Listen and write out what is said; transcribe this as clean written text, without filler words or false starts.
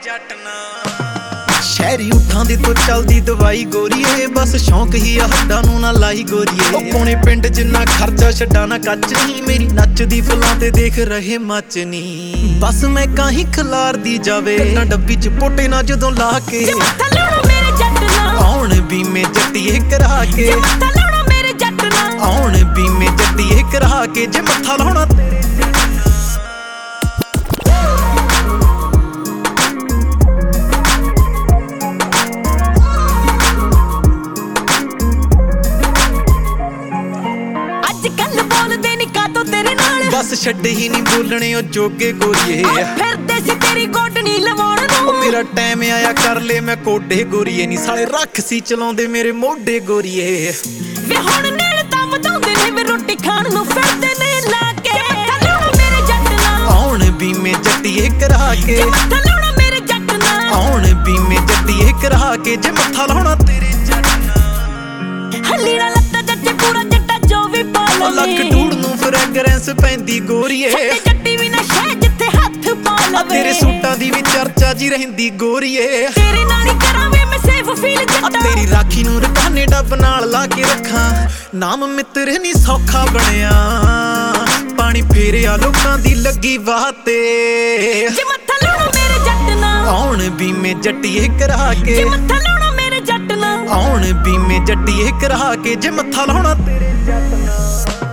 जट ना शहरी उठां दे तो चलदी दवाई गोरीए बस शौक ही आ हड्डां नूं ना लाई गोरीए पौने पिंड जिन्ना खर्चा छड्डा ना कच नहीं मेरी नचदी फुल्लां ते देख रहे मच नहीं बस मैं काहीं खलार दी जावे ना डब्बी च पोटे ना जदों ला के आउण बीमे जट्टीए करा के आउण बीमे जट्टीए करा के जे मत्था लाउणा तेरे बस छड्डे ही नहीं बोलने ओ जोगे गोरीए फिरदे सी तेरी गोडनी लवाउण नूं मेरा टाइम आया कर ले मैं कोडे गोरीए नी साले रख सी चलाउंदे मेरे मोढे गोरीए वे हुण नेड़ तां वधाउंदे ने वे रोटी खाण नूं फिरदे ने ला के लाउणा मेरे जट नाल आउण बीमे जट्टीए करा के लाउणा मेरे जट नाल आउण बीमे जट्टीए करा के जे मत्था लाउणा तेरे जट नाल हलीरा लत्ता जट्टे पूरा जट्टा जो भी पा लवे लक डूड नूं फ्रैगरेंस पैंदी गोरीए जट्टी भी ना शह जिथे हथ पा लवे तेरे सूटां दी भी चर्चा जी रहिंदी गोरीए तेरे नाल ही करावे मैं सेफ फील जट्टा तेरी राखी नूं रकाने डब नाल ला के रखां नाम मित्र नी सौखा बनिया पानी फेरिया लोकां दी लगी वाह ते जे मत्था लाउणा मेरे जट नाल आउण बीमे जट्टीए करा के जे मत्था लाउणा मेरे जट नाल आउण बीमे जट्टीए करा के जे मत्था लाउणा तेरे जट नाल